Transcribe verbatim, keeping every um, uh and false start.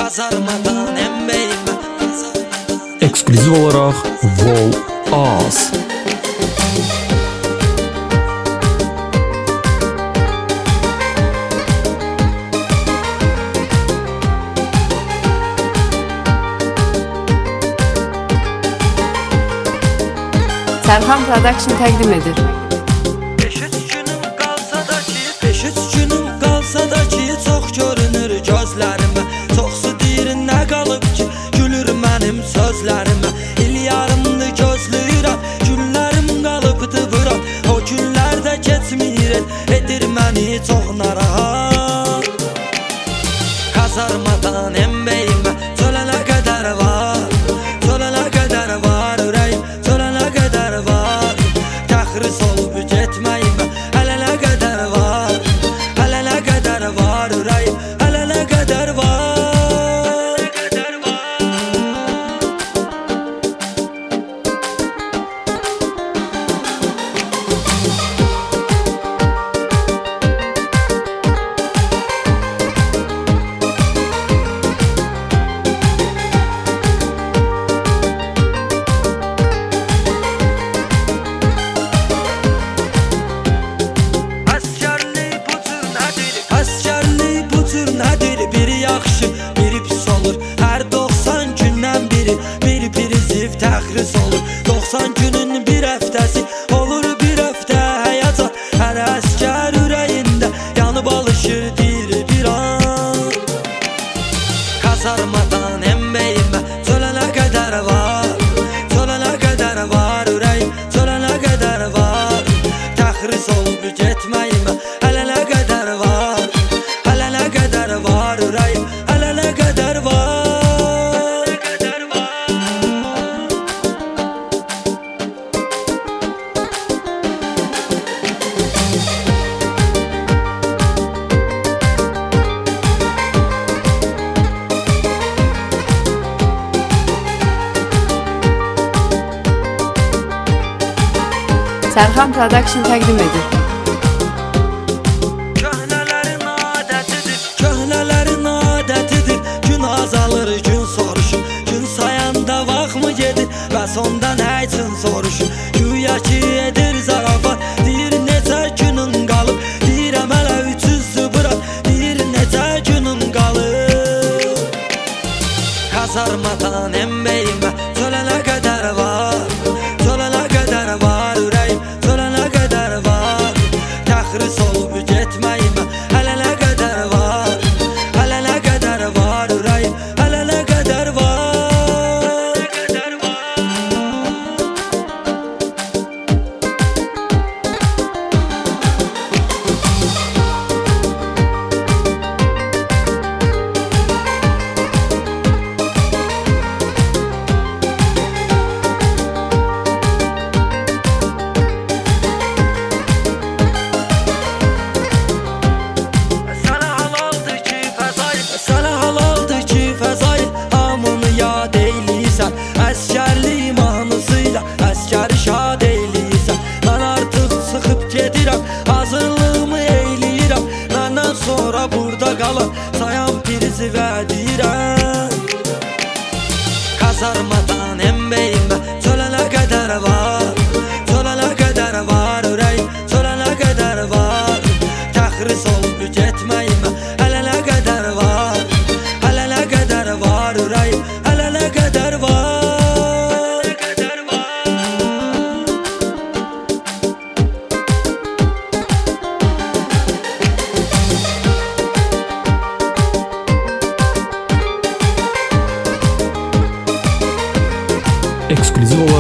Kazarmadan embeyime. Eksklüziv olaraq Vol Az. Serhan Production təqdim edir. Beş üç günüm qalsa da ki, beş üç günüm qalsa da ki, çox görünür gözlərimə. Çoxsu deyir nə qalıb ki, gülür mənim sözlərimə. İl yarımdır gözləyirəm, günlərim qalıbdı bırak. O günlər də keçmir, edir məni çox narahat. Kazarmadan embeyimə, çölənə qədər var, çölənə qədər var ürəyim, çölənə qədər var. Təxris olub getməyimə, hələ nə qədər var, hələ nə qədər var ürəyim, hələ nə qədər var. Təxris olur doxsan günün bir həftəsi, olur bir həftə həyat. Hər əskər ürəyində yanıb alışır deyir bir an. Kazarmadan embeyimə, çölənə qədər var, çölənə qədər var ürəyim, çölənə qədər var. Təxris olub getməyimə, hələ nə qədər var, hələ nə qədər var ürəyim, hələ nə qədər var. Serhan Production təqdim edir. Köhnələrin adətidir, köhnələrin adətidir. Gün azalır, gün soruşur, gün sayanda vaxt mı gedir? Bəs onda nə üçün soruşur? Güya ki edir zarafat, deyir neçə günün qalıb, deyirəm hələ üç yüzü bırak, deyir neçə günün qalıb. Kazarmadan embeyimə, çölənə qədər var, çölənə qədər var ürəyim, çölənə qədər var. Təxris olub getməyimə, hələ nə qədər var, hələ nə qədər var ürəyim, hələ nə qədər var. Əskərlik mahnısıyla əskəri şad eyləyirsən. Mən artıq sıxıb gedirəm, hazırlığımı eyləyirəm. Məndən sonra burada qalan sayan prizi vədirəm. Kazarmadan embeyimə, çölənə qədər var, çölənə qədər var ürəyim, çölənə qədər var. Təxris olub getməyimə, hələ nə qədər var, hələ nə qədər var ürəyim, hələ nə qədər var. Eksklüziv olaraq